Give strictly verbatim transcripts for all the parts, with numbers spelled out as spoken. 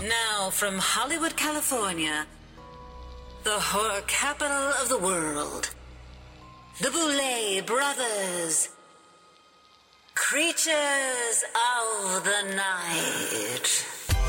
Now from Hollywood, California, the horror capital of the world, the Boulet Brothers, creatures of the night.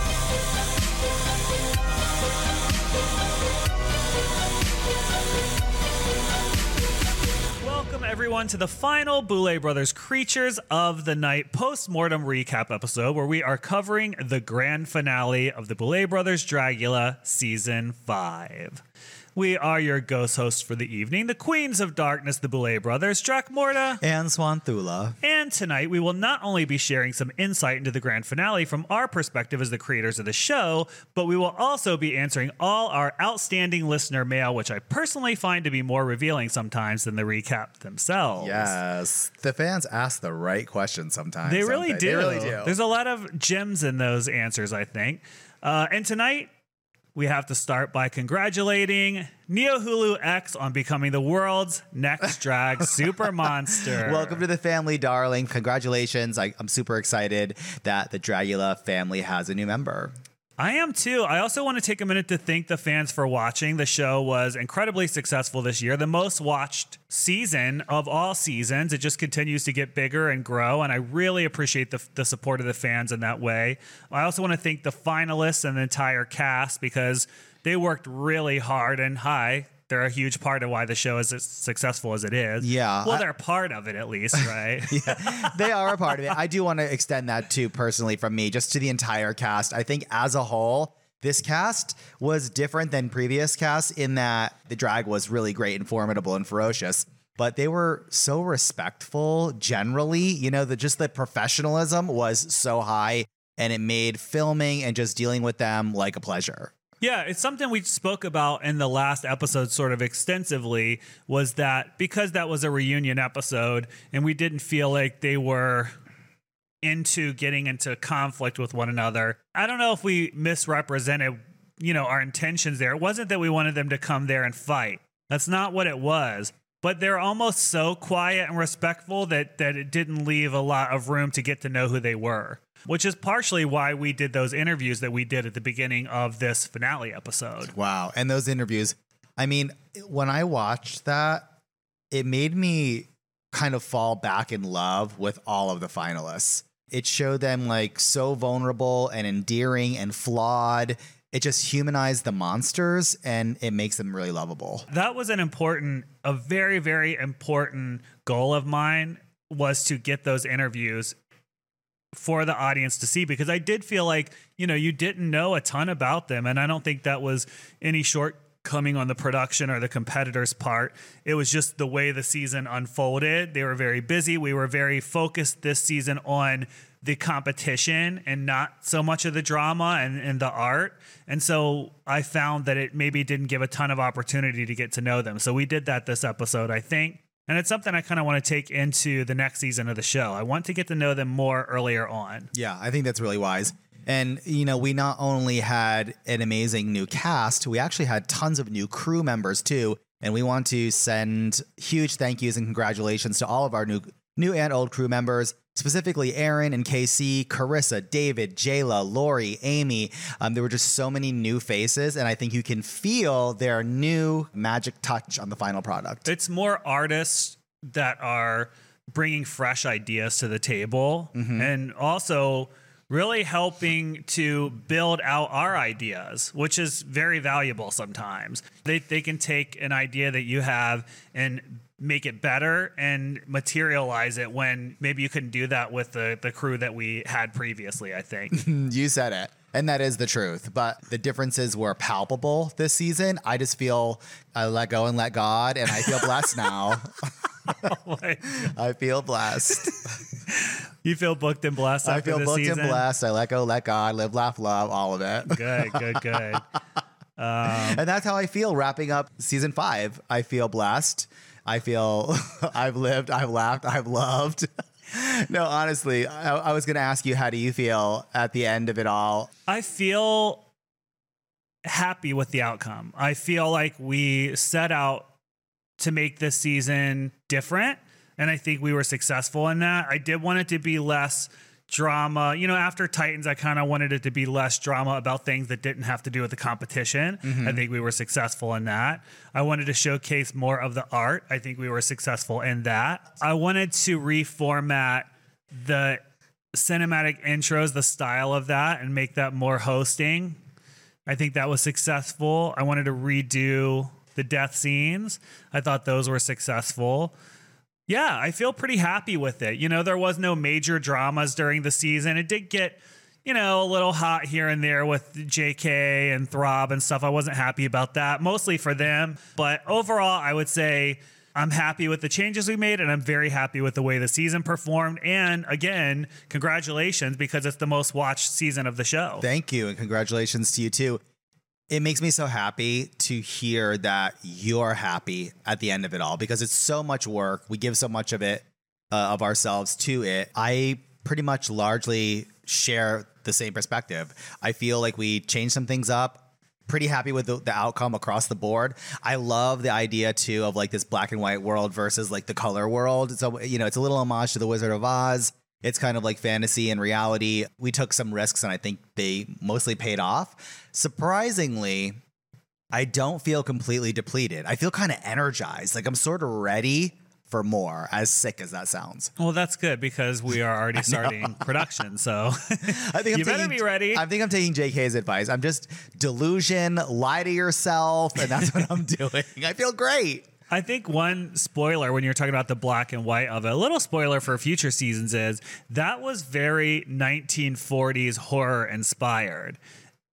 Welcome everyone to the final Boulet Brothers Creatures of the Night post-mortem recap episode, where we are covering the grand finale of the Boulet Brothers Dragula Season five. We are your ghost hosts for the evening, the Queens of Darkness, the Boulet Brothers, Dracmorda and Swanthula. And tonight we will not only be sharing some insight into the grand finale from our perspective as the creators of the show, but we will also be answering all our outstanding listener mail, which I personally find to be more revealing sometimes than the recap themselves. Yes, the fans ask the right questions sometimes. They really they? do. They really do. There's a lot of gems in those answers, I think. Uh, and tonight, we have to start by congratulating NeoHulu X on becoming the world's next drag super monster. Welcome to the family, darling. Congratulations. I, I'm super excited that the Dragula family has a new member. I am too. I also want to take a minute to thank the fans for watching. The show was incredibly successful this year, the most watched season of all seasons. It just continues to get bigger and grow, and I really appreciate the, the support of the fans in that way. I also want to thank the finalists and the entire cast because they worked really hard, and hi, they're a huge part of why the show is as successful as it is. Yeah. Well, I, they're part of it at least, right? Yeah, they are a part of it. I do want to extend that too, personally, from me, just to the entire cast. I think as a whole, this cast was different than previous casts in that the drag was really great and formidable and ferocious, but they were so respectful generally. You know, the, just the professionalism was so high, and it made filming and just dealing with them like a pleasure. Yeah, it's something we spoke about in the last episode sort of extensively, was that because that was a reunion episode and we didn't feel like they were into getting into conflict with one another. I don't know if we misrepresented, you know, our intentions there. It wasn't that we wanted them to come there and fight. That's not what it was. But they're almost so quiet and respectful that that it didn't leave a lot of room to get to know who they were, which is partially why we did those interviews that we did at the beginning of this finale episode. Wow. And those interviews, I mean, when I watched that, it made me kind of fall back in love with all of the finalists. It showed them like so vulnerable and endearing and flawed. It just humanized the monsters, and it makes them really lovable. That was an important, a very, very important goal of mine, was to get those interviews for the audience to see, because I did feel like, you know, you didn't know a ton about them. And I don't think that was any shortcoming on the production or the competitors' part. It was just the way the season unfolded. They were very busy. We were very focused this season on the competition and not so much of the drama and, and the art. And so I found that it maybe didn't give a ton of opportunity to get to know them. So we did that this episode, I think. And it's something I kind of want to take into the next season of the show. I want to get to know them more earlier on. Yeah, I think that's really wise. And, you know, we not only had an amazing new cast, we actually had tons of new crew members too. And we want to send huge thank yous and congratulations to all of our new new and old crew members, specifically Aaron and K C, Carissa, David, Jayla, Lori, Amy. Um, there were just so many new faces, and I think you can feel their new magic touch on the final product. It's more artists that are bringing fresh ideas to the table, mm-hmm. and also really helping to build out our ideas, which is very valuable sometimes. They they can take an idea that you have and make it better and materialize it when maybe you couldn't do that with the, the crew that we had previously, I think. You said it. And that is the truth. But the differences were palpable this season. I just feel I let go and let God, and I feel blessed now. Oh I feel blessed. You feel booked and blessed after I feel this booked season? and blessed. I let go, let God, live, laugh, love, all of it. Good, good, good. Um, and that's how I feel wrapping up season five. I feel blessed. I feel I've lived, I've laughed, I've loved. No, honestly, I, I was going to ask you, how do you feel at the end of it all? I feel happy with the outcome. I feel like we set out to make this season different, and I think we were successful in that. I did want it to be less drama. You know, after Titans, I kind of wanted it to be less drama about things that didn't have to do with the competition. Mm-hmm. I think we were successful in that. I wanted to showcase more of the art. I think we were successful in that. I wanted to reformat the cinematic intros, the style of that, and make that more hosting. I think that was successful. I wanted to redo the death scenes. I thought those were successful. Yeah, I feel pretty happy with it. You know, there was no major dramas during the season. It did get, you know, a little hot here and there with J K and Throb and stuff. I wasn't happy about that, mostly for them. But overall, I would say I'm happy with the changes we made, and I'm very happy with the way the season performed. And again, congratulations, because it's the most watched season of the show. Thank you, and congratulations to you too. It makes me so happy to hear that you're happy at the end of it all, because it's so much work. We give so much of it, uh, of ourselves to it. I pretty much largely share the same perspective. I feel like we changed some things up. Pretty happy with the, the outcome across the board. I love the idea too of like this black and white world versus like the color world. So, you know, it's a little homage to the Wizard of Oz. It's kind of like fantasy and reality. We took some risks, and I think they mostly paid off. Surprisingly, I don't feel completely depleted. I feel kind of energized. Like I'm sort of ready for more, as sick as that sounds. Well, that's good, because we are already starting production. So I think I'm you better taking, be ready. I think I'm taking J K's advice. I'm just delusion, lie to yourself, and that's what I'm doing. I feel great. I think one spoiler when you're talking about the black and white of it, a little spoiler for future seasons, is that was very nineteen forties horror inspired.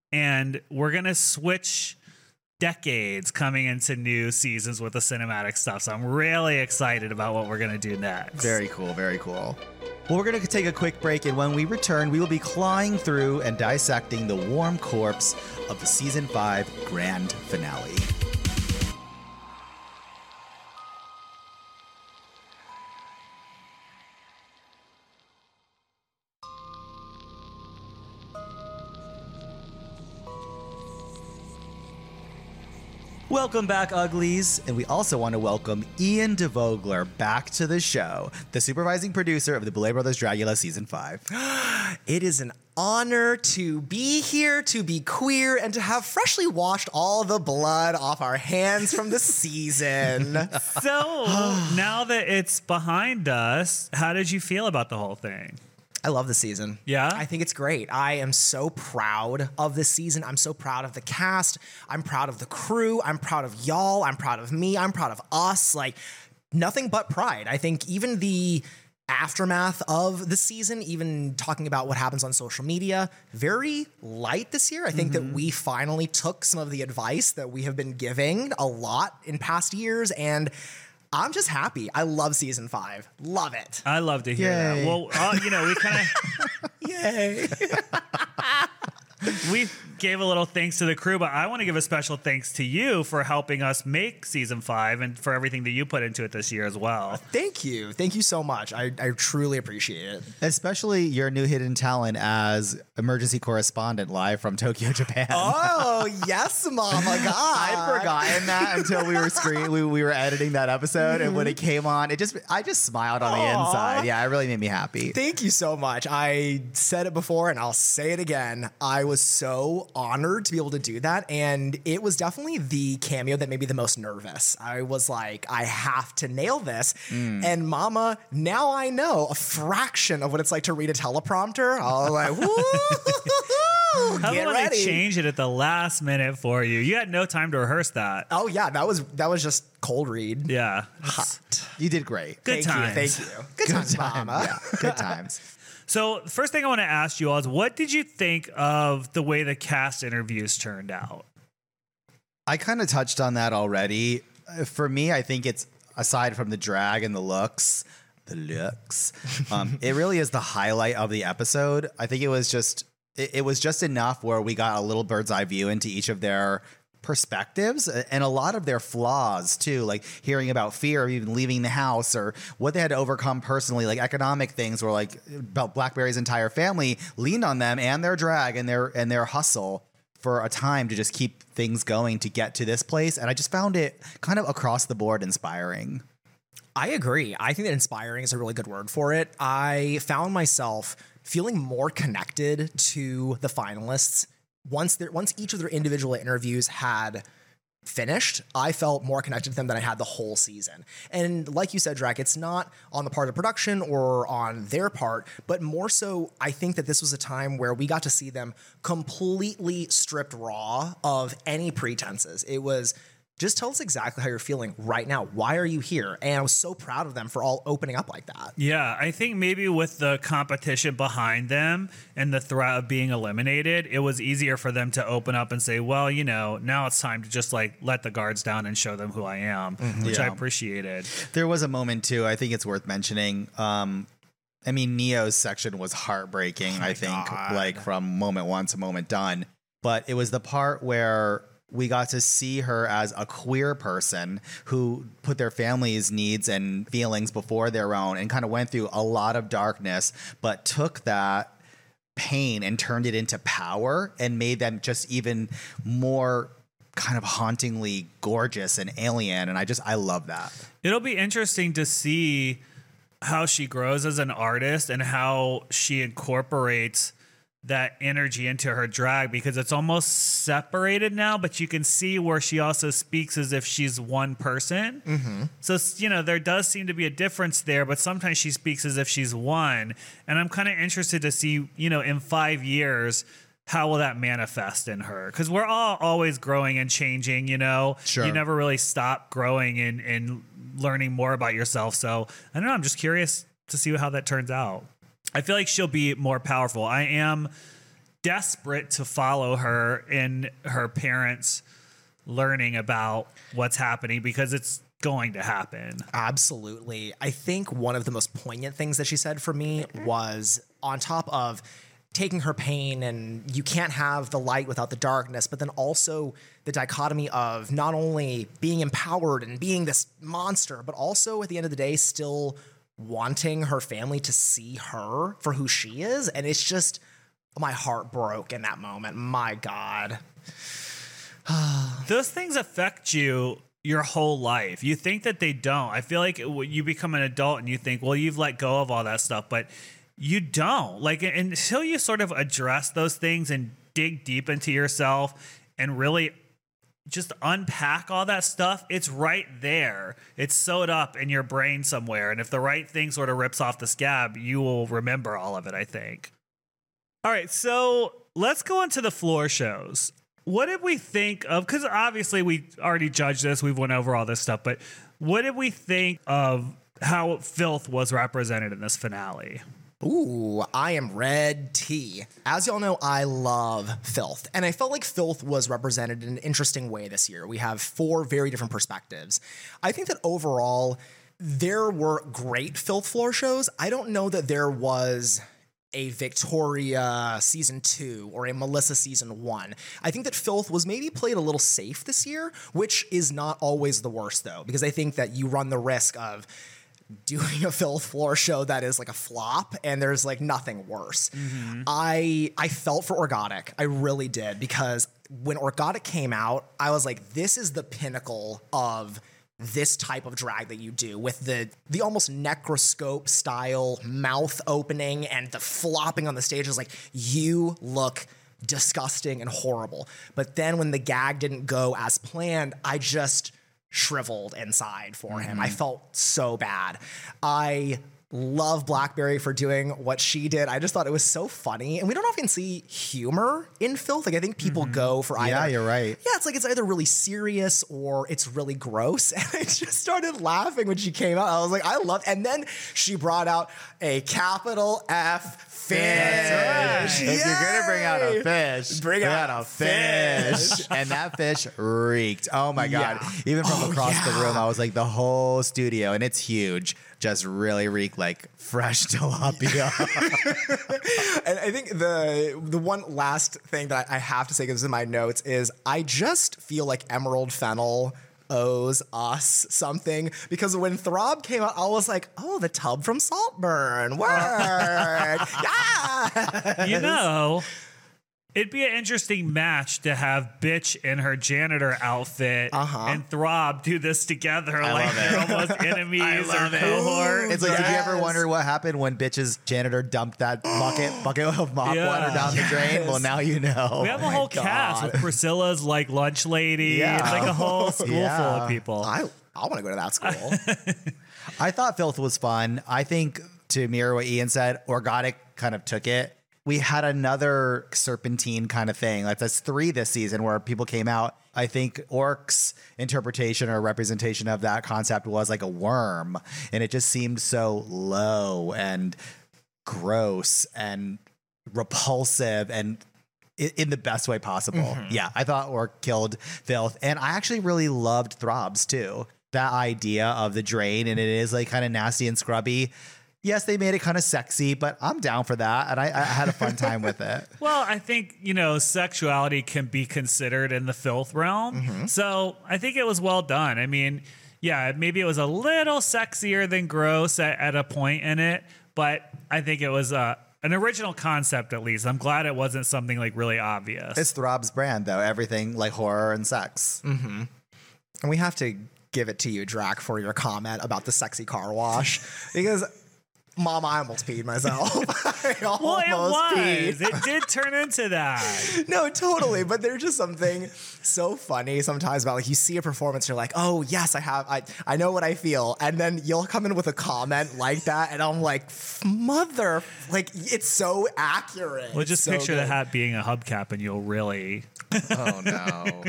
And we're going to switch decades coming into new seasons with the cinematic stuff. So I'm really excited about what we're going to do next. Very cool. Very cool. Well, we're going to take a quick break, and when we return, we will be clawing through and dissecting the warm corpse of the season five grand finale. Welcome back, Uglies. And we also want to welcome Ian DeVogler back to the show, the supervising producer of the Boulet Brothers Dragula Season five. It is an honor to be here, to be queer, and to have freshly washed all the blood off our hands from the season. So now that it's behind us, how did you feel about the whole thing? I love the season. Yeah? I think it's great. I am so proud of this season. I'm so proud of the cast. I'm proud of the crew. I'm proud of y'all. I'm proud of me. I'm proud of us. Like, nothing but pride. I think even the aftermath of the season, even talking about what happens on social media, very light this year. I think mm-hmm. that we finally took some of the advice that we have been giving a lot in past years, and I'm just happy. I love season five. Love it. I love to hear Yay. that. Well, uh, you know, we kind of Yay. we gave a little thanks to the crew, but I want to give a special thanks to you for helping us make season five and for everything that you put into it this year as well. Thank you. Thank you so much. I, I truly appreciate it. Especially your new hidden talent as emergency correspondent live from Tokyo, Japan. Oh, yes, Mama God. I'd forgotten that until we were screen we, we were editing that episode, and when it came on, it just I just smiled on the Aw. inside. Yeah, it really made me happy. Thank you so much. I said it before and I'll say it again. I was so honored to be able to do that, and it was definitely the cameo that made me the most nervous. I was like, I have to nail this. Mm. And Mama, now I know a fraction of what it's like to read a teleprompter. I was like, woo! How Get about ready. they change it at the last minute for you? You had no time to rehearse that. Oh yeah, that was that was just cold read. Yeah. Hot. You did great. Good Thank times. you. Thank you. Good, Good times, time. Mama. Yeah, good times. So the first thing I want to ask you all is, what did you think of the way the cast interviews turned out? I kind of touched on that already. Uh, For me, I think it's, aside from the drag and the looks, the looks, um, it really is the highlight of the episode. I think it was just, it, it was just enough where we got a little bird's eye view into each of their perspectives and a lot of their flaws too, like hearing about fear of even leaving the house or what they had to overcome personally, like economic things, where like about Blackberry's entire family leaned on them and their drag and their and their hustle for a time to just keep things going to get to this place. And I just found it kind of across the board inspiring. I agree. I think that inspiring is a really good word for it. I found myself feeling more connected to the finalists. Once they once each of their individual interviews had finished, I felt more connected to them than I had the whole season. And like you said, Drac, it's not on the part of production or on their part, but more so, I think that this was a time where we got to see them completely stripped raw of any pretenses. It was just tell us exactly how you're feeling right now. Why are you here? And I was so proud of them for all opening up like that. Yeah, I think maybe with the competition behind them and the threat of being eliminated, it was easier for them to open up and say, well, you know, now it's time to just like let the guards down and show them who I am, mm-hmm. which yeah. I appreciated. There was a moment too, I think it's worth mentioning. Um, I mean, Neo's section was heartbreaking, oh I think, God. like from moment one to moment done. But it was the part where we got to see her as a queer person who put their family's needs and feelings before their own and kind of went through a lot of darkness, but took that pain and turned it into power and made them just even more kind of hauntingly gorgeous and alien. And I just, I love that. It'll be interesting to see how she grows as an artist and how she incorporates that energy into her drag, because it's almost separated now, but you can see where she also speaks as if she's one person. Mm-hmm. So, you know, there does seem to be a difference there, but sometimes she speaks as if she's one. And I'm kind of interested to see, you know, in five years, how will that manifest in her? Because we're all always growing and changing, you know. Sure. You never really stop growing and, and learning more about yourself. So, I don't know, I'm just curious to see how that turns out. I feel like she'll be more powerful. I am desperate to follow her in her parents learning about what's happening, because it's going to happen. Absolutely. I think one of the most poignant things that she said for me was, on top of taking her pain and you can't have the light without the darkness, but then also the dichotomy of not only being empowered and being this monster, but also at the end of the day still wanting her family to see her for who she is. And it's just, my heart broke in that moment. My God. Those things affect you your whole life. You think that they don't. I feel like you become an adult and you think, well, you've let go of all that stuff, but you don't. Like, until you sort of address those things and dig deep into yourself and really just unpack all that stuff, it's right there. It's sewed up in your brain somewhere. And if the right thing sort of rips off the scab, you will remember all of it, I think. All right, so let's go into the floor shows. What did we think of, because obviously we already judged this, we've went over all this stuff, but what did we think of how Filth was represented in this finale? Ooh, I am red tea. As y'all know, I love Filth, and I felt like Filth was represented in an interesting way this year. We have four very different perspectives. I think that overall, there were great Filth floor shows. I don't know that there was a Victoria season two or a Melissa season one. I think that Filth was maybe played a little safe this year, which is not always the worst though, because I think that you run the risk of doing a Filth floor show that is like a flop, and there's like nothing worse. Mm-hmm. I I felt for Orgotic. I really did, because when Orgotic came out, I was like, this is the pinnacle of this type of drag that you do, with the the almost necroscope style mouth opening and the flopping on the stage. Is like, you look disgusting and horrible. But then when the gag didn't go as planned, I just shriveled inside for mm-hmm. him. I felt so bad. I love Blackberry for doing what she did. I just thought it was so funny. And we don't often see humor in Filth. Like, I think people mm-hmm. go for either. Yeah, you're right. Yeah, it's like it's either really serious or it's really gross. And I just started laughing when she came out. I was like, I love. And then she brought out a capital F fish. That's right. If you're gonna bring out a fish, bring, bring out, out a fish. fish. And that fish reeked. Oh my God. Yeah. Even from oh, across yeah. the room, I was like, the whole studio, and it's huge, just really reeked like fresh tilapia. And I think the the one last thing that I have to say, because it's in my notes, is I just feel like Emerald Fennel owes us something, because when Throb came out, I was like, oh, the tub from Saltburn. Word. Yeah. You know, It'd be an interesting match to have Bitch in her janitor outfit Uh-huh. and Throb do this together like love they're it. almost enemies or love it. cohorts. It's like, did you ever Yes. wonder what happened when Bitch's janitor dumped that bucket bucket of mop Yeah. water down the drain? Well, now you know. We have a whole cast God. with Priscilla's like lunch lady. Yeah. It's like a whole school Yeah. full of people. I I want to go to that school. I thought Filth was fun. I think, to mirror what Ian said, Organic kind of took it. We had another serpentine kind of thing. Like that's three this season where people came out. I think Orc's interpretation or representation of that concept was like a worm. And it just seemed so low and gross and repulsive and i- in the best way possible. Yeah, I thought Orc killed Filth. And I actually really loved Throbs too. That idea of the drain, and it is like kind of nasty and scrubby. Yes, they made it kind of sexy, but I'm down for that. And I, I had a fun time with it. Well, I think, you know, sexuality can be considered in the filth realm. So I think it was well done. I mean, yeah, maybe it was a little sexier than gross at, at a point in it, but I think it was uh, an original concept at least. I'm glad it wasn't something like really obvious. It's Throb's brand, though. Everything like horror and sex. And we have to give it to you, Drac, for your comment about the sexy car wash. Because, Mom, I almost peed myself. I almost well, it was. peed. It did turn into that. No, totally. But there's just something so funny sometimes about like you see a performance, you're like, oh yes, I have, I, I know what I feel, and then you'll come in with a comment like that, and I'm like, mother, like it's so accurate. Well, just So picture the good. hat being a hubcap, and you'll really. Oh, no.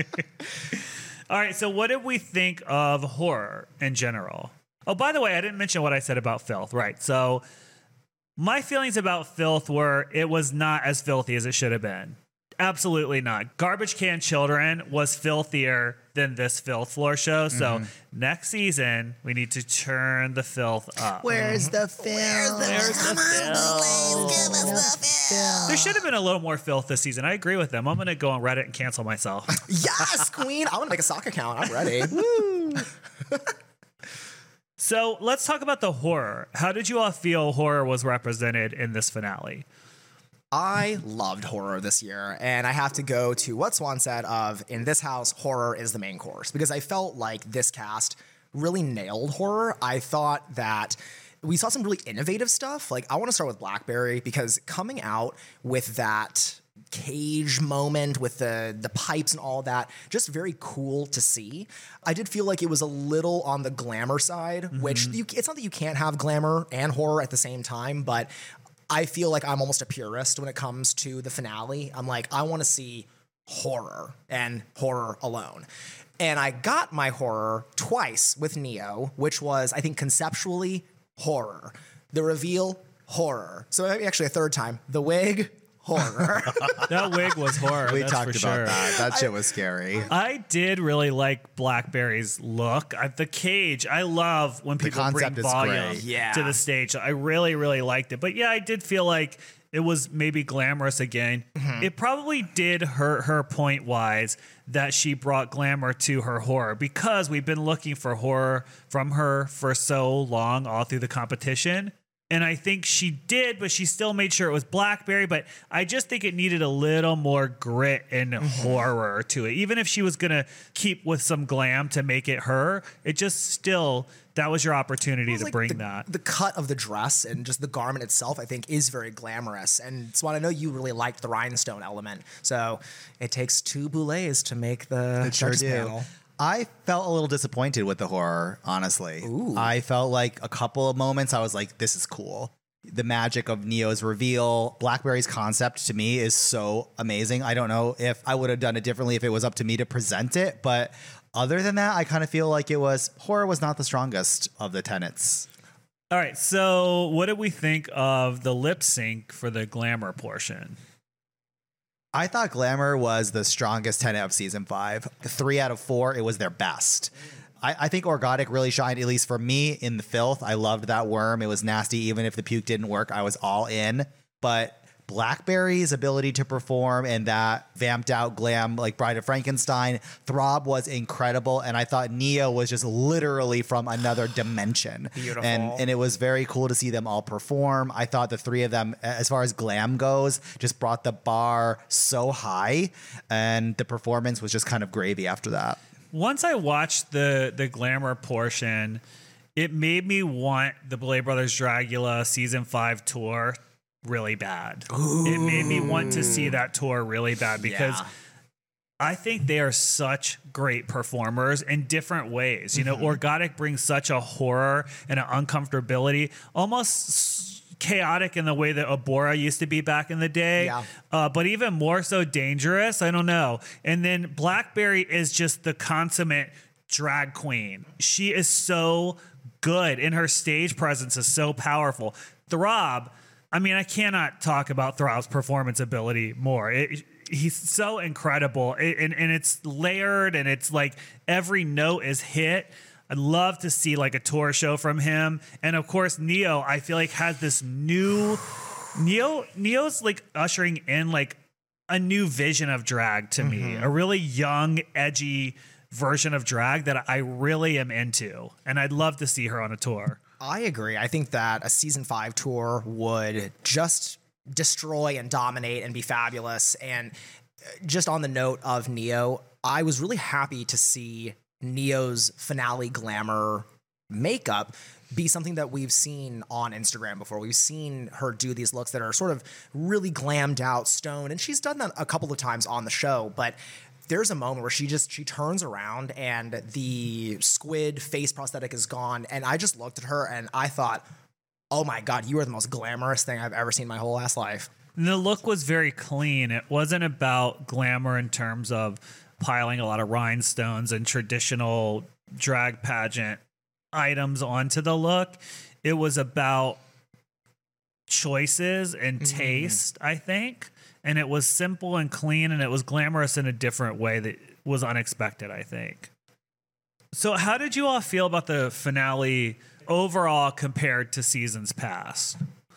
All right. So, what did we think of horror in general? Oh, by the way, I didn't mention what I said about filth. Right. So, my feelings about filth were it was not as filthy as it should have been. Absolutely not. Garbage Can Children was filthier than this filth floor show. So next season we need to turn the filth up. Where's the film? There's the filth. There should have been a little more filth this season. I agree with them. I'm going to go on Reddit and cancel myself. Yes, Queen. I want to make a sock account. I'm ready. So let's talk about the horror. How did you all feel horror was represented in this finale? I loved horror this year, and I have to go to what Swan said of, in this house, horror is the main course, because I felt like this cast really nailed horror. I thought that we saw some really innovative stuff. Like, I want to start with Blackberry, because coming out with that cage moment with the the pipes and all that, just very cool to see. I did feel like it was a little on the glamour side, mm-hmm. which you, it's not that you can't have glamour and horror at the same time, but I feel like I'm almost a purist when it comes to the finale. I'm like, I want to see horror and horror alone. And I got my horror twice with Neo, which was, I think, conceptually horror. The reveal, horror. So maybe actually a third time. The wig, horror. That wig was horror. We that's talked for about sure. that. That shit was scary. I did really like Blackberry's look. I, the cage, I love when people bring concept is volume great. Yeah. to the stage. I really, really liked it. But yeah, I did feel like it was maybe glamorous again. Mm-hmm. It probably did hurt her point wise that she brought glamour to her horror, because we've been looking for horror from her for so long, all through the competition. And I think she did, but she still made sure it was Blackberry. But I just think it needed a little more grit and horror to it. Even if she was going to keep with some glam to make it her, it just still, that was your opportunity to Like bring the, that. The cut of the dress and just the garment itself, I think, is very glamorous. And Swan, I know you really liked the rhinestone element. So it takes two boulets to make the It sure judges do. panel. I felt a little disappointed with the horror, honestly. I felt like a couple of moments I was like, this is cool. The magic of Neo's reveal, Blackberry's concept to me is so amazing. I don't know if I would have done it differently if it was up to me to present it, but other than that, I kind of feel like it was, horror was not the strongest of the tenets. All right. So what did we think of the lip sync for the glamour portion? I thought glamour was the strongest tenet of season five. Three out of four, it was their best. I, I think Organic really shined, at least for me, in the filth. I loved that worm. It was nasty. Even if the puke didn't work, I was all in. But Blackberry's ability to perform and that vamped out glam like Bride of Frankenstein. Throb was incredible, and I thought Neo was just literally from another dimension. Beautiful. And and it was very cool to see them all perform. I thought the three of them, as far as glam goes, just brought the bar so high, and the performance was just kind of gravy after that. Once I watched the the glamour portion, it made me want the Boulet Brothers Dragula season five tour really bad. Ooh. It made me want to see that tour really bad because yeah. I think they are such great performers in different ways. You know, mm-hmm. Orgotic brings such a horror and an uncomfortability, almost chaotic in the way that Abora used to be back in the day, yeah. uh, but even more so dangerous. I don't know. And then Blackberry is just the consummate drag queen. She is so good, and her stage presence is so powerful. Throb, I mean, I cannot talk about Throb's performance ability more. It, he's so incredible, it, and, and it's layered, and it's like every note is hit. I'd love to see like a tour show from him. And of course, Neo, I feel like has this new Neo. Neo's like ushering in like a new vision of drag to mm-hmm. me, a really young, edgy version of drag that I really am into, and I'd love to see her on a tour. I agree. I think that a season five tour would just destroy and dominate and be fabulous. And just on the note of Neo, I was really happy to see Neo's finale glamour makeup be something that we've seen on Instagram before. We've seen her do these looks that are sort of really glammed out, stoned, and she's done that a couple of times on the show, but there's a moment where she just, she turns around and the squid face prosthetic is gone. And I just looked at her and I thought, oh my God, you are the most glamorous thing I've ever seen in my whole ass life. And the look was very clean. It wasn't about glamour in terms of piling a lot of rhinestones and traditional drag pageant items onto the look. It was about choices and mm-hmm. taste, I think. And it was simple and clean, and it was glamorous in a different way that was unexpected, I think. So how did you all feel about the finale overall compared to seasons past?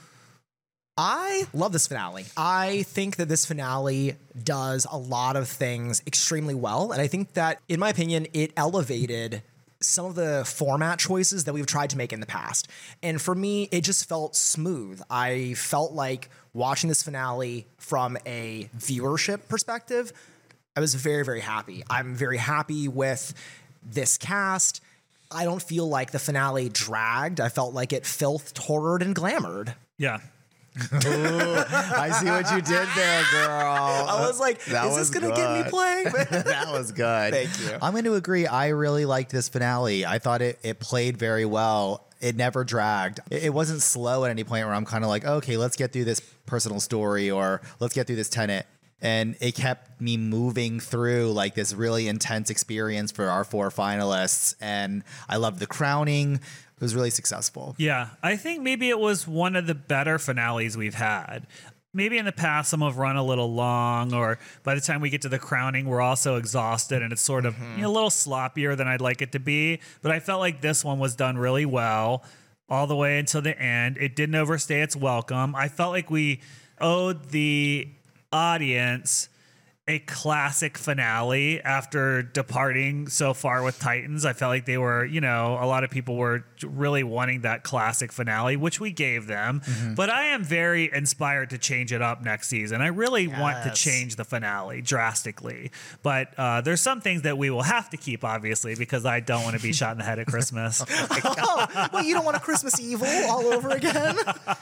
I love this finale. I think that this finale does a lot of things extremely well. And I think that, in my opinion, it elevated some of the format choices that we've tried to make in the past. And for me, it just felt smooth. I felt like watching this finale from a viewership perspective, I was very, very happy. I'm very happy with this cast. I don't feel like the finale dragged. I felt like it filthed, horrored, and glamoured. Yeah. Ooh, I see what you did there, girl. I was like, that is was this going to get me playing? That was good. Thank you. I'm going to agree. I really liked this finale. I thought it, it played very well. It never dragged. It, it wasn't slow at any point where I'm kind of like, okay, let's get through this personal story or let's get through this tenet. And it kept me moving through like this really intense experience for our four finalists. And I loved the crowning. It was really successful. Yeah, I think maybe it was one of the better finales we've had. Maybe in the past, some have run a little long, or by the time we get to the crowning, we're also exhausted and it's sort of mm-hmm. you know, a little sloppier than I'd like it to be. But I felt like this one was done really well all the way until the end. It didn't overstay its welcome. I felt like we owed the audience a classic finale after departing so far with Titans. I felt like they were, you know, a lot of people were really wanting that classic finale, which we gave them. Mm-hmm. But I am very inspired to change it up next season. I really yes. want to change the finale drastically. But uh, there's some things that we will have to keep, obviously, because I don't want to be shot in the head at Christmas. Oh, well, you don't want a Christmas Evil all over again?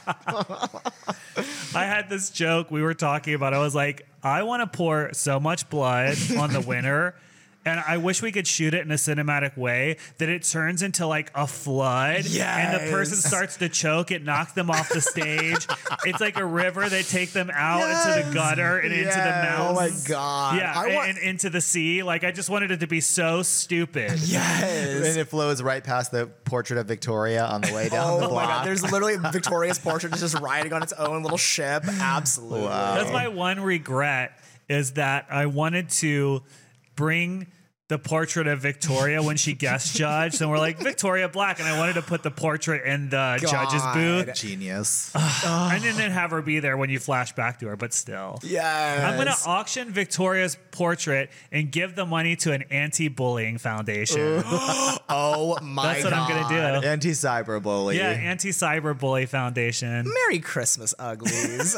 I had this joke we were talking about. I was like, I want to pour so much blood on the winner, and I wish we could shoot it in a cinematic way that it turns into like a flood, yes. and the person starts to choke. It knocks them off the stage. It's like a river. They take them out yes. into the gutter and yes. into the mountains. Oh my God. Yeah, I and, want- and into the sea. Like, I just wanted it to be so stupid. Yes. And it flows right past the portrait of Victoria on the way down oh the block. my God. There's literally Victoria's portrait is just riding on its own little ship. Absolutely. Wow. That's my one regret, is that I wanted to bring the portrait of Victoria when she guest judged, and we're like Victoria Black, and I wanted to put the portrait in the God. judge's booth, Genius. and then then have her be there when you flash back to her. But still, Yes. I'm gonna auction Victoria's portrait and give the money to an anti-bullying foundation. Oh my That's what God. I'm gonna do. Anti-cyberbully. Yeah, anti-cyber bully foundation. Merry Christmas, uglies.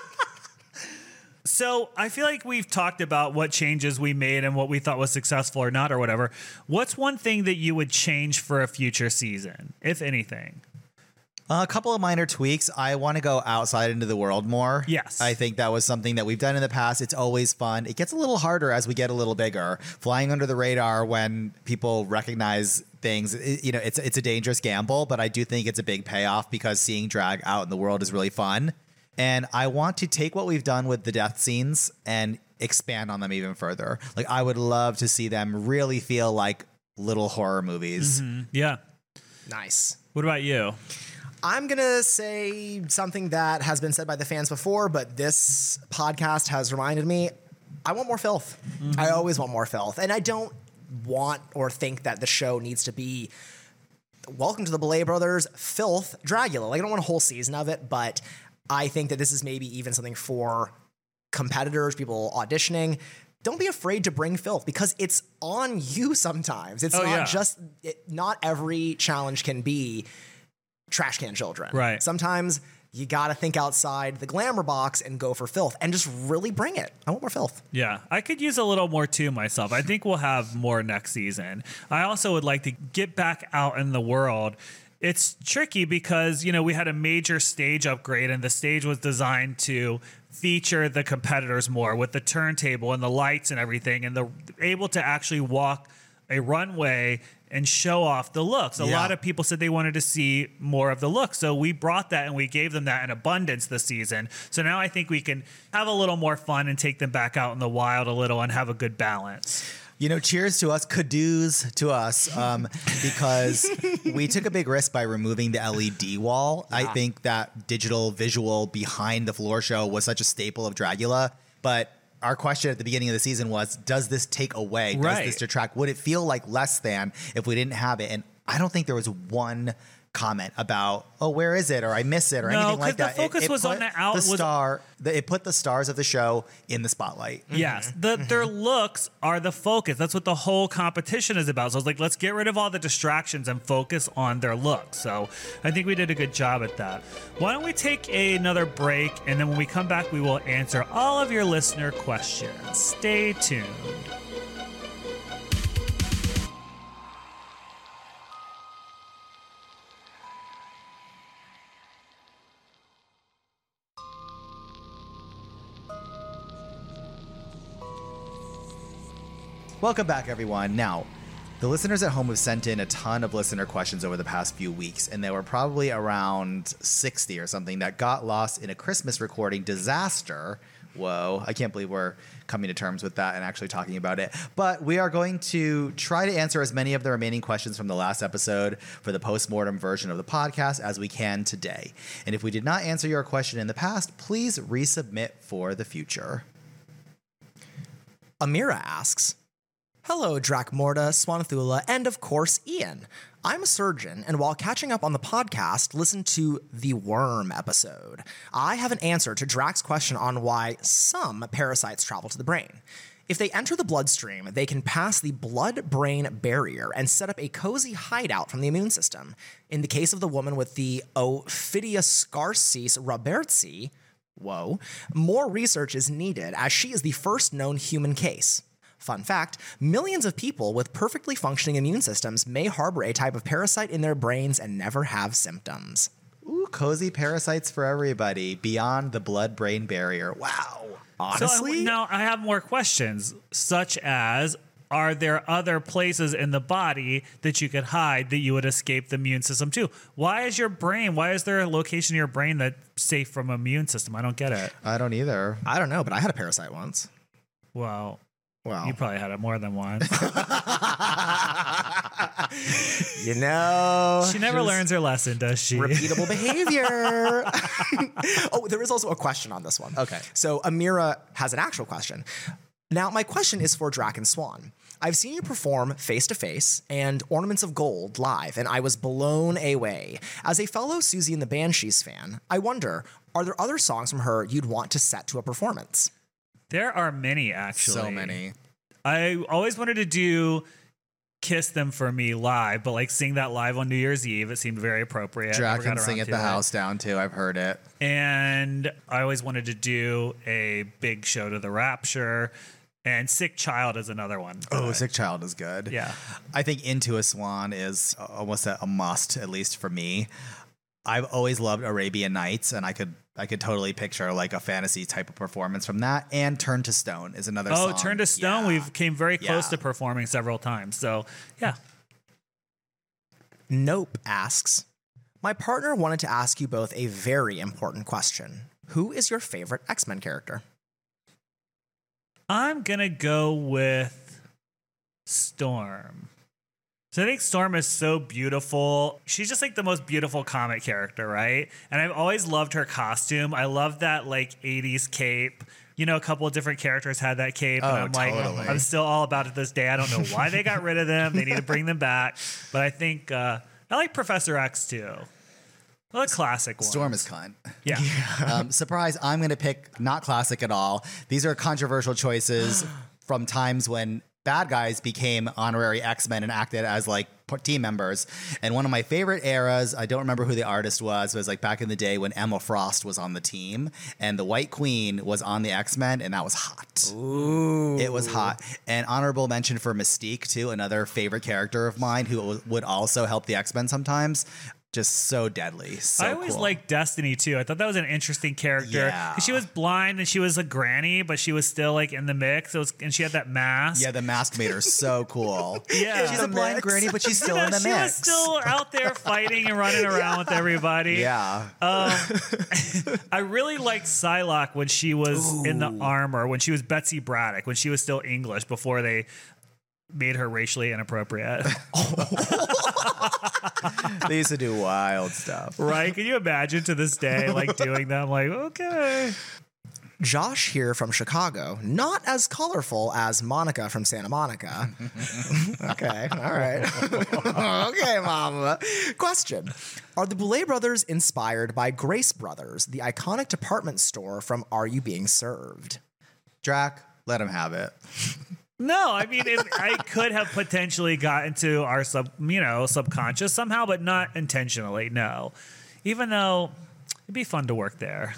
So I feel like we've talked about what changes we made and what we thought was successful or not or whatever. What's one thing that you would change for a future season, if anything? A couple of minor tweaks. I want to go outside into the world more. Yes. I think that was something that we've done in the past. It's always fun. It gets a little harder as we get a little bigger. Flying under the radar when people recognize things, it- you know, it's it's a dangerous gamble, but I do think it's a big payoff because seeing drag out in the world is really fun. And I want to take what we've done with the death scenes and expand on them even further. Like, I would love to see them really feel like little horror movies. Yeah. Nice. What about you? I'm going to say something that has been said by the fans before, but this podcast has reminded me I want more filth. Mm-hmm. I always want more filth. And I don't want or think that the show needs to be Welcome to the Belay Brothers filth Dragula. Like, I don't want a whole season of it, but I think that this is maybe even something for competitors, people auditioning. Don't be afraid to bring filth because it's on you sometimes. It's Oh, not yeah. just, it, not every challenge can be trash can children. Right. Sometimes you got to think outside the glamour box and go for filth and just really bring it. I want more filth. Yeah, I could use a little more too myself. I think we'll have more next season. I also would like to get back out in the world. It's tricky because, you know, we had a major stage upgrade and the stage was designed to feature the competitors more with the turntable and the lights and everything, and the able to actually walk a runway and show off the looks. A Yeah. lot of people said they wanted to see more of the looks. So we brought that and we gave them that in abundance this season. So now I think we can have a little more fun and take them back out in the wild a little and have a good balance. You know, cheers to us, kadoos to us, um, because we took a big risk by removing the L E D wall. I think that digital visual behind the floor show was such a staple of Dragula. But our question at the beginning of the season was, does this take away? Does Right. this detract? Would it feel like less than if we didn't have it? And I don't think there was one comment about, oh, where is it? Or I miss it or No, anything like 'cause the that. focus was put on the out- the was- star. The, it put the stars of the show in the spotlight. Yes, the, their looks are the focus. That's what the whole competition is about. So I was like, let's get rid of all the distractions and focus on their looks. So I think we did a good job at that. Why don't we take another break, and then when we come back, we will answer all of your listener questions. Stay tuned. Welcome back, everyone. Now, the listeners at home have sent in a ton of listener questions over the past few weeks, and there were probably around sixty or something that got lost in a Christmas recording disaster. Whoa, I can't believe we're coming to terms with that and actually talking about it. But we are going to try to answer as many of the remaining questions from the last episode for the postmortem version of the podcast as we can today. And if we did not answer your question in the past, please resubmit for the future. Amira asks, hello, Drakmorda, Swanathula, and of course, Ian. I'm a surgeon, and while catching up on the podcast, listened to the worm episode. I have an answer to Drak's question on why some parasites travel to the brain. If they enter the bloodstream, they can pass the blood-brain barrier and set up a cozy hideout from the immune system. In the case of the woman with the Ophidioscarsis robertsi, whoa, more research is needed as she is the first known human case. Fun fact, millions of people with perfectly functioning immune systems may harbor a type of parasite in their brains and never have symptoms. Ooh, cozy parasites for everybody beyond the blood-brain barrier. Wow. Honestly, So now I have more questions, such as, are there other places in the body that you could hide that you would escape the immune system to? Why is your brain, why is there a location in your brain that's safe from immune system? I don't get it. I don't either. I don't know, but I had a parasite once. Well, Well, you probably had it more than one. you know, She never learns her lesson, does she? repeatable behavior. Oh, there is also a question on this one. Okay. So Amira has an actual question. Now, my question is for Drac and Swan. I've seen you perform Face to Face and Ornaments of Gold live, and I was blown away. As a fellow Susie and the Banshees fan, I wonder, are there other songs from her you'd want to set to a performance? There are many, actually. So many. I always wanted to do Kiss Them For Me live, but like sing that live on New Year's Eve, it seemed very appropriate. Drac Never got can sing around at to the it. house down too. I've heard it. And I always wanted to do a big show to the Rapture. And Sick Child is another one. Oh, Sick Child is good. Yeah. I think Into a Swan is almost a, a must, at least for me. I've always loved Arabian Nights, and I could I could totally picture like a fantasy type of performance from that. And Turn to Stone is another Oh, song. Turn to Stone, Yeah. we've came very close Yeah. to performing several times. So, yeah. Nope asks, my partner wanted to ask you both a very important question. Who is your favorite X-Men character? I'm going to go with Storm. So I think Storm is so beautiful. She's just like the most beautiful comic character, right? And I've always loved her costume. I love that like eighties cape. You know, a couple of different characters had that cape. and Oh, I'm like, totally. I'm still all about it this day. I don't know why they got rid of them. They need to bring them back. But I think uh, I like Professor X too. Well, a classic one. Storm is cunt. Yeah. Um, surprise, I'm going to pick not classic at all. These are controversial choices from times when bad guys became honorary X-Men and acted as like team members. And one of my favorite eras, I don't remember who the artist was, was like back in the day when Emma Frost was on the team and the White Queen was on the X-Men, and that was hot. Ooh. It was hot. And honorable mention for Mystique too, another favorite character of mine who would also help the X-Men sometimes. Just so deadly. So I always cool. liked Destiny too. I thought that was an interesting character. Yeah. 'Cause she was blind and she was a granny, but she was still like in the mix. It was, and she had that mask. Yeah, the mask made her so cool. Yeah. She's a blind mix. granny, but she's still You know, in the she mix. was still out there fighting and running around with everybody. yeah. I really liked Psylocke when she was in the armor, when she was Betsy Braddock, when she was still English before they made her racially inappropriate. They used to do wild stuff. Right? Can you imagine to this day, like doing that? I'm like, okay. Josh here from Chicago, not as colorful as Monica from Santa Monica. Okay, all right. Okay, mama. Question. Are the Boulet brothers inspired by Grace Brothers, the iconic department store from Are You Being Served? Drac, let him have it. No, I mean, if I could have potentially got into our sub, you know, subconscious somehow, but not intentionally. No, even though it'd be fun to work there.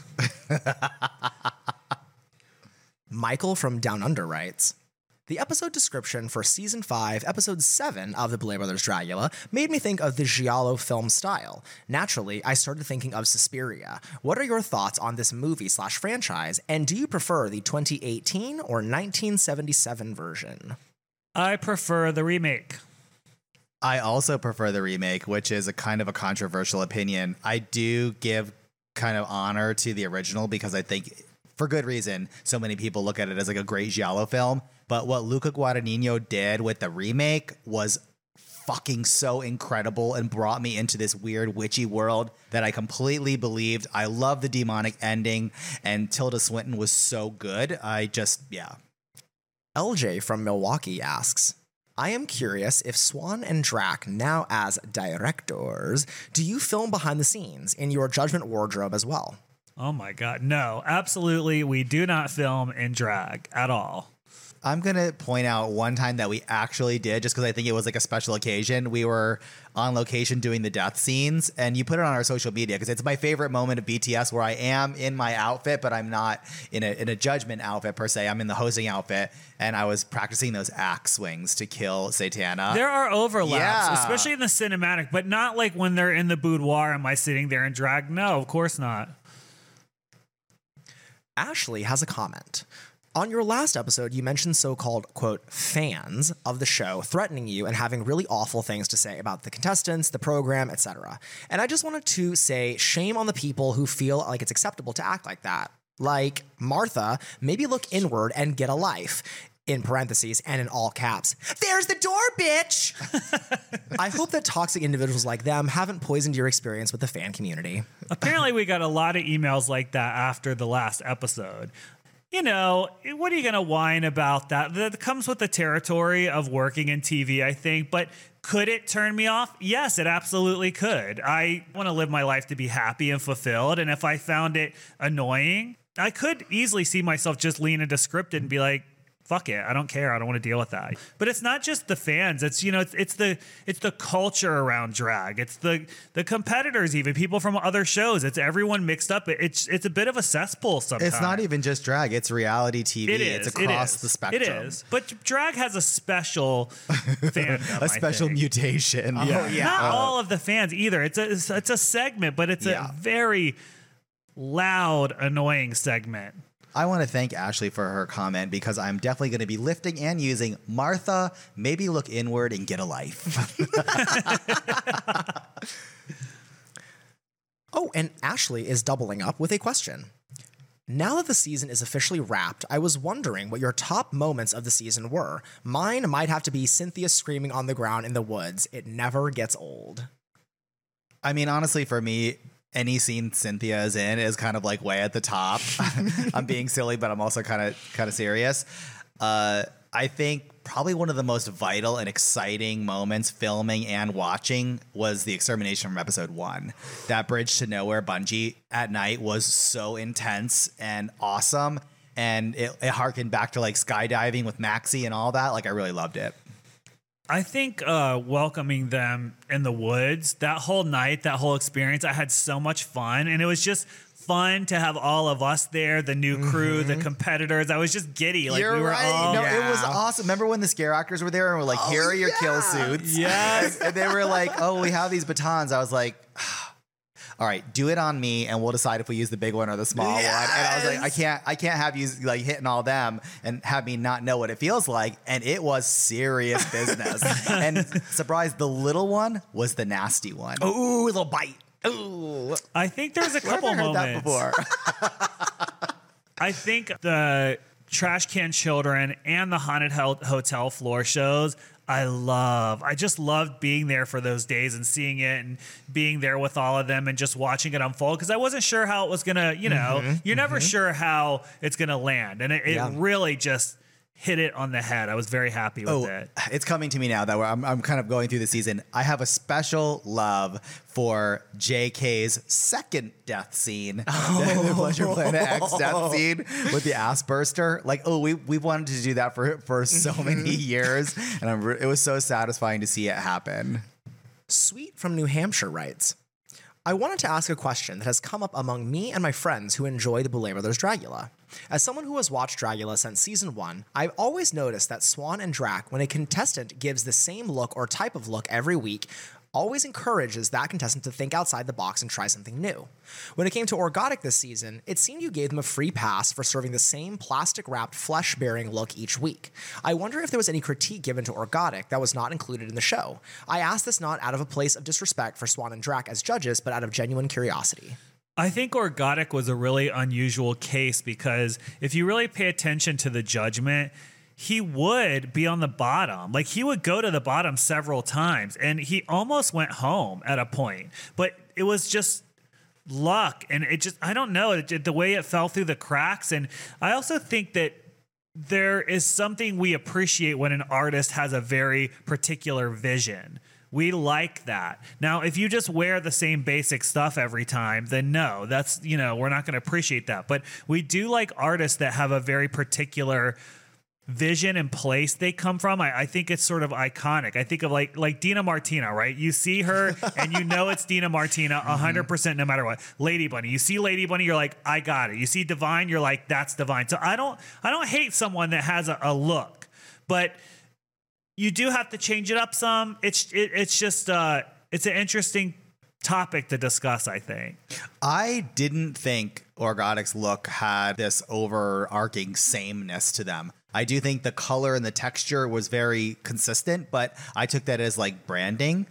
Michael from Down Under writes, the episode description for season five, episode seven of the Boulet Brothers Dragula made me think of the Giallo film style. Naturally, I started thinking of Suspiria. What are your thoughts on this movie slash franchise, and do you prefer the twenty eighteen or nineteen seventy-seven version? I prefer the remake. I also prefer the remake, which is a kind of a controversial opinion. I do give kind of honor to the original because I think, for good reason, so many people look at it as like a great Giallo film. But what Luca Guadagnino did with the remake was fucking so incredible and brought me into this weird witchy world that I completely believed. I love the demonic ending, and Tilda Swinton was so good. I just, yeah. L J from Milwaukee asks, I am curious if Swan and Drac, now as directors, do you film behind the scenes in your Judgment wardrobe as well? Oh my God. No, absolutely. We do not film in drag at all. I'm going to point out one time that we actually did, just because I think it was like a special occasion. We were on location doing the death scenes, and you put it on our social media because it's my favorite moment of B T S where I am in my outfit, but I'm not in a, in a Judgment outfit per se. I'm in the hosting outfit, and I was practicing those axe swings to kill Satana. There are overlaps, Yeah. especially in the cinematic, but not like when they're in the boudoir. Am I sitting there in drag? No, of course not. Ashley has a comment. On your last episode, you mentioned so-called, quote, fans of the show threatening you and having really awful things to say about the contestants, the program, et cetera. And I just wanted to say shame on the people who feel like it's acceptable to act like that. Like Martha, maybe look inward and get a life. In parentheses and in all caps, there's the door, bitch! I hope that toxic individuals like them haven't poisoned your experience with the fan community. Apparently, we got a lot of emails like that after the last episode. you know, what are you going to whine about that? That comes with the territory of working in T V, I think. But could it turn me off? Yes, it absolutely could. I want to live my life to be happy and fulfilled. And if I found it annoying, I could easily see myself just lean into scripted and be like, fuck it, I don't care. I don't want to deal with that. But it's not just the fans. It's, you know, it's, it's the it's the culture around drag. It's the the competitors, even people from other shows. It's everyone mixed up. It's it's a bit of a cesspool sometimes. It's not even just drag. It's reality T V. It is. It's across it is. the spectrum. It is. But drag has a special fandom. A special I think. mutation. Yeah. yeah. Not Uh, all of the fans either. It's a it's, it's a segment, but it's Yeah. a very loud, annoying segment. I want to thank Ashley for her comment because I'm definitely going to be lifting and using Martha, maybe look inward and get a life. Oh, and Ashley is doubling up with a question. Now that the season is officially wrapped, I was wondering what your top moments of the season were. Mine might have to be Cynthia screaming on the ground in the woods. It never gets old. I mean, honestly, for me, any scene Cynthia is in is kind of like way at the top. I'm being silly, but I'm also kind of kind of serious. Uh, I think probably one of the most vital and exciting moments filming and watching was the extermination from episode one. That bridge to nowhere bungee at night was so intense and awesome. And it, it harkened back to like skydiving with Maxie and all that. Like, I really loved it. I think uh, welcoming them in the woods, that whole night, that whole experience, I had so much fun. And it was just fun to have all of us there, the new crew, the competitors. I was just giddy. Like, You're we were right. all... No, Yeah. it was awesome. Remember when the scare actors were there and were like, here are your kill suits? Yes. And they were like, oh, we have these batons. I was like, all right, do it on me, and we'll decide if we use the big one or the small one. And I was like, I can't, I can't have you like hitting all them and have me not know what it feels like. And it was serious business. And surprise, the little one was the nasty one. Ooh, little bite. Ooh. I think there's a Where have couple I heard moments. that before? I think the Trash Can Children and the Haunted Hel- Hotel floor shows, I love. I just loved being there for those days and seeing it and being there with all of them and just watching it unfold because I wasn't sure how it was going to, you know, Mm-hmm, you're never sure how it's going to land. And it, it Yeah. really just hit it on the head. I was very happy with Oh, it. it's coming to me now that we're- I'm, I'm kind of going through the season. I have a special love for J K's second death scene, oh. the Pleasure Planet X death scene with the ass burster. Like, oh, we we wanted to do that for for so many years, and I'm re- it was so satisfying to see it happen. Sweet from New Hampshire writes, I wanted to ask a question that has come up among me and my friends who enjoy the Boulet Brothers Dragula. As someone who has watched Dragula since season one, I've always noticed that Swan and Drac, when a contestant gives the same look or type of look every week, always encourages that contestant to think outside the box and try something new. When it came to Orgotic this season, it seemed you gave them a free pass for serving the same plastic-wrapped, flesh-bearing look each week. I wonder if there was any critique given to Orgotic that was not included in the show. I ask this not out of a place of disrespect for Swan and Drac as judges, but out of genuine curiosity. I think Orgotic was a really unusual case because if you really pay attention to the judgment, he would be on the bottom. Like, he would go to the bottom several times, and he almost went home at a point. But it was just luck, and it just, I don't know, it, the way it fell through the cracks. And I also think that there is something we appreciate when an artist has a very particular vision. We like that. Now, if you just wear the same basic stuff every time, then no, that's, you know, we're not going to appreciate that. But we do like artists that have a very particular vision and place they come from. I, I think it's sort of iconic. I think of like like Dina Martina, right? You see her and you know it's Dina Martina one hundred percent no matter what. Lady Bunny. You see Lady Bunny, you're like, I got it. You see Divine, you're like, that's Divine. So I don't I don't hate someone that has a, a look, but you do have to change it up some. It's it, it's just uh, it's an interesting topic to discuss, I think. I didn't think Orgotic's look had this overarching sameness to them. I do think the color and the texture was very consistent, but I took that as like branding.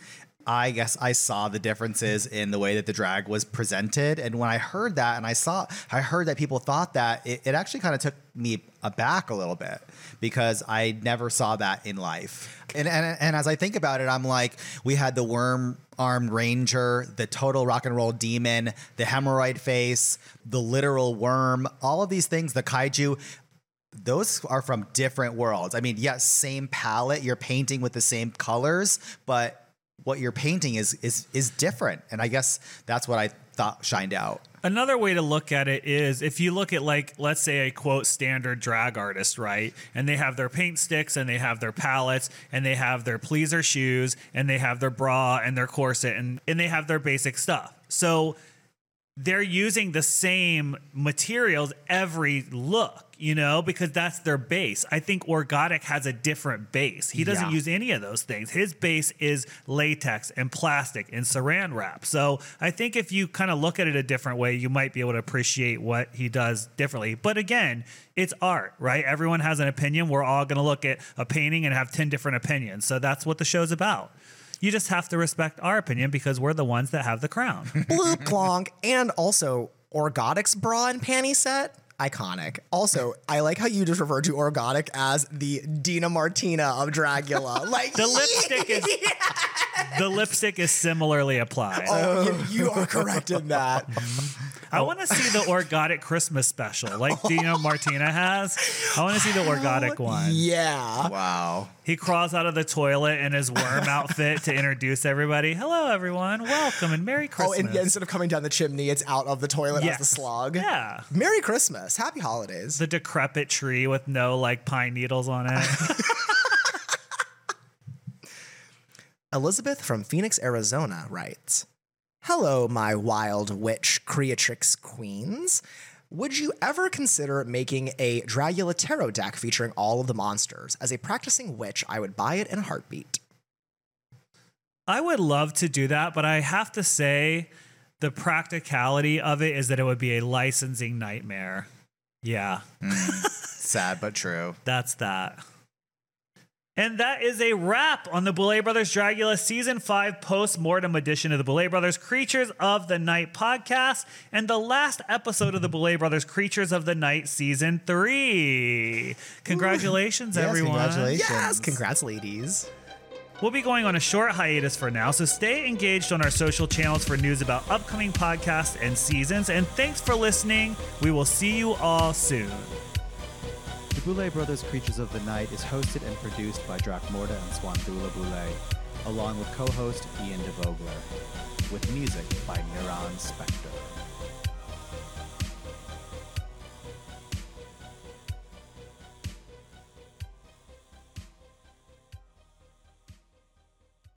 I guess I saw the differences in the way that the drag was presented. And when I heard that and I saw, I heard that people thought that, it, it actually kind of took me aback a little bit because I never saw that in life. And, and, and as I think about it, I'm like, we had the worm armed ranger, the total rock and roll demon, the hemorrhoid face, the literal worm, all of these things, the kaiju. Those are from different worlds. I mean, yes, same palette, you're painting with the same colors, but what you're painting is is is different. And I guess that's what I thought shined out. Another way to look at it is if you look at, like, let's say a quote standard drag artist, right? And they have their paint sticks and they have their palettes and they have their pleaser shoes and they have their bra and their corset and, and they have their basic stuff. So they're using the same materials every look, you know, because that's their base. I think Orgotic has a different base. He doesn't Yeah. use any of those things. His base is latex and plastic and saran wrap. So I think if you kind of look at it a different way, you might be able to appreciate what he does differently. But again, it's art, right? Everyone has an opinion. We're all going to look at a painting and have ten different opinions. So that's what the show's about. You just have to respect our opinion because we're the ones that have the crown. Blue Plonk, and also Orgotic's bra and panty set. Iconic. Also, I like how you just referred to Orgotic as the Dina Martina of Dragula. Like The lipstick is the lipstick is similarly applied. Oh, you, you are correct in that. I want to see the Orgotic Christmas special, like Dina Martina has. I want to see the Orgotic one. Yeah. Wow. He crawls out of the toilet in his worm outfit to introduce everybody. Hello, everyone. Welcome and Merry Oh, Christmas. and yeah, instead of coming down the chimney, it's out of the toilet Yes. as the slug. Yeah. Merry Christmas. Happy holidays. The decrepit tree with no like pine needles on it. Elizabeth from Phoenix, Arizona writes, "Hello, my wild witch creatrix queens. Would you ever consider making a Dragula tarot deck featuring all of the monsters? As a practicing witch, I would buy it in a heartbeat." I would love to do that, but I have to say the practicality of it is that it would be a licensing nightmare. Yeah, Sad but true. that's that. And that is a wrap on the Boulet Brothers Dragula Season five post-mortem edition of the Boulet Brothers Creatures of the Night podcast and the last episode of the Boulet Brothers Creatures of the Night Season three. Congratulations, Yes, everyone. congratulations. Yes, congrats, ladies. We'll be going on a short hiatus for now, so stay engaged on our social channels for news about upcoming podcasts and seasons. And thanks for listening. We will see you all soon. The Boulet Brothers Creatures of the Night is hosted and produced by Drakmorda and Swandula Boulet, along with co-host Ian DeVogler, with music by Neuron Spectre.